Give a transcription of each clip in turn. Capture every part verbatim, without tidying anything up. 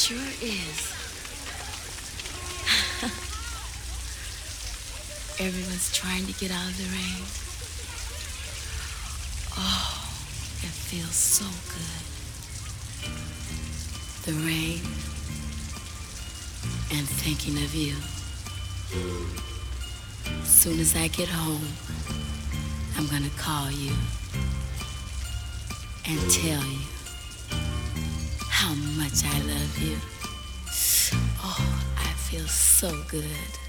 sure is. Everyone's trying to get out of the rain. Oh, it feels so good. The rain and thinking of you. As soon as I get home, I'm gonna call you and tell you how much I love you. Oh, I feel so good.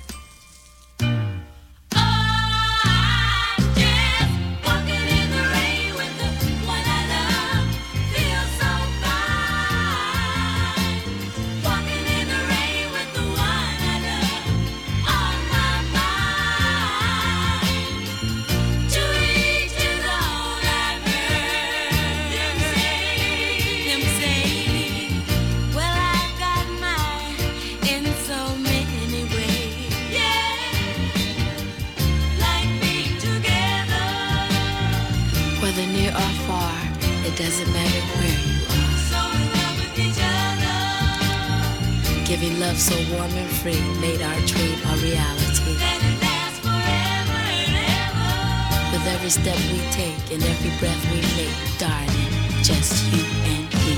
Whether near or far, it doesn't matter where you are. So in love with each other. Giving love so warm and free made our dream a reality. Let it last forever and ever. With every step we take and every breath we make, darling, just you and me.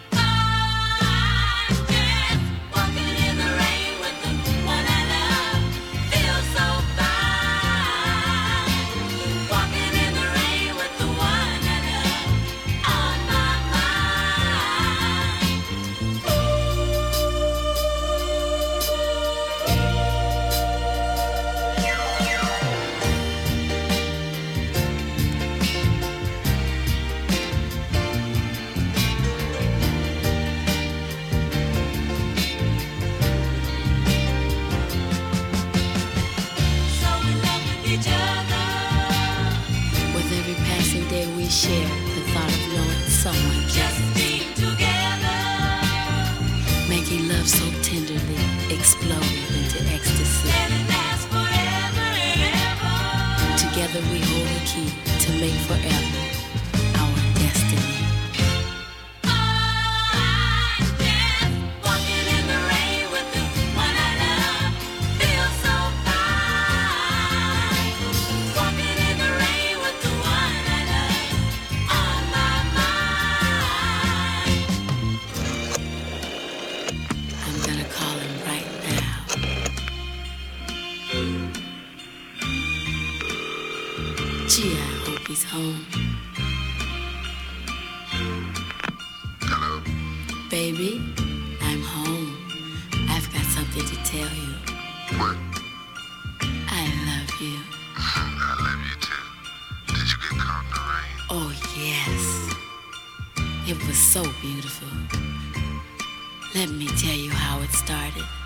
Share the thought of knowing someone just being together, making love so tenderly, exploding into ecstasy. Let it last forever and ever. Together we hold the key to make forever our destiny. Gee, I hope he's home. Hello? Baby, I'm home. I've got something to tell you. What? I love you. I love you too. Did you get caught in the rain? Oh, yes. It was so beautiful. Let me tell you how it started.